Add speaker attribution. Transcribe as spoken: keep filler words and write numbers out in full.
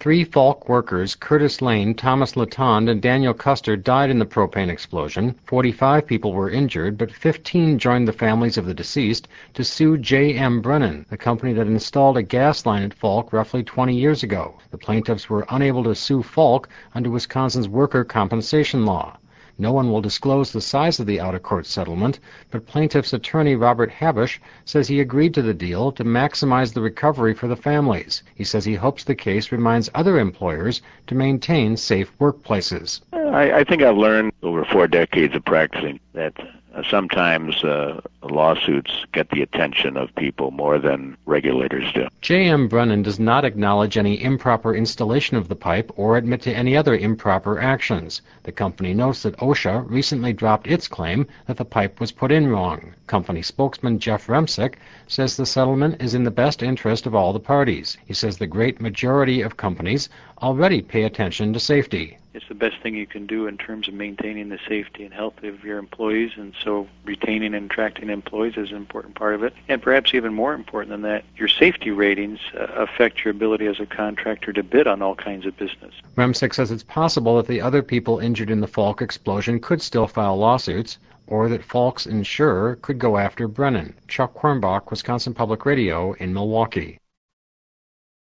Speaker 1: Three Falk workers, Curtis Lane, Thomas Latond, and Daniel Custer, died in the propane explosion. forty-five people were injured, but fifteen joined the families of the deceased to sue J M Brennan, the company that installed a gas line at Falk roughly twenty years ago. The plaintiffs were unable to sue Falk under Wisconsin's worker compensation law. No one will disclose the size of the out-of-court settlement, but plaintiff's attorney Robert Habush says he agreed to the deal to maximize the recovery for the families. He says he hopes the case reminds other employers to maintain safe workplaces.
Speaker 2: I, I think I've learned over four decades of practicing that uh, sometimes uh, lawsuits get the attention of people more than regulators do.
Speaker 1: J M Brennan does not acknowledge any improper installation of the pipe or admit to any other improper actions. The company notes that OSHA recently dropped its claim that the pipe was put in wrong. Company spokesman Jeff Remsick says the settlement is in the best interest of all the parties. He says the great majority of companies already pay attention to safety.
Speaker 3: It's the best thing you can do in terms of maintaining the safety and health of your employees, and so retaining and attracting employees is an important part of it. And perhaps even more important than that, your safety ratings uh, affect your ability as a contractor to bid on all kinds of business.
Speaker 1: Remsick says it's possible that the other people injured in the Falk explosion could still file lawsuits, or that Falk's insurer could go after Brennan. Chuck Quirmbach, Wisconsin Public Radio in Milwaukee.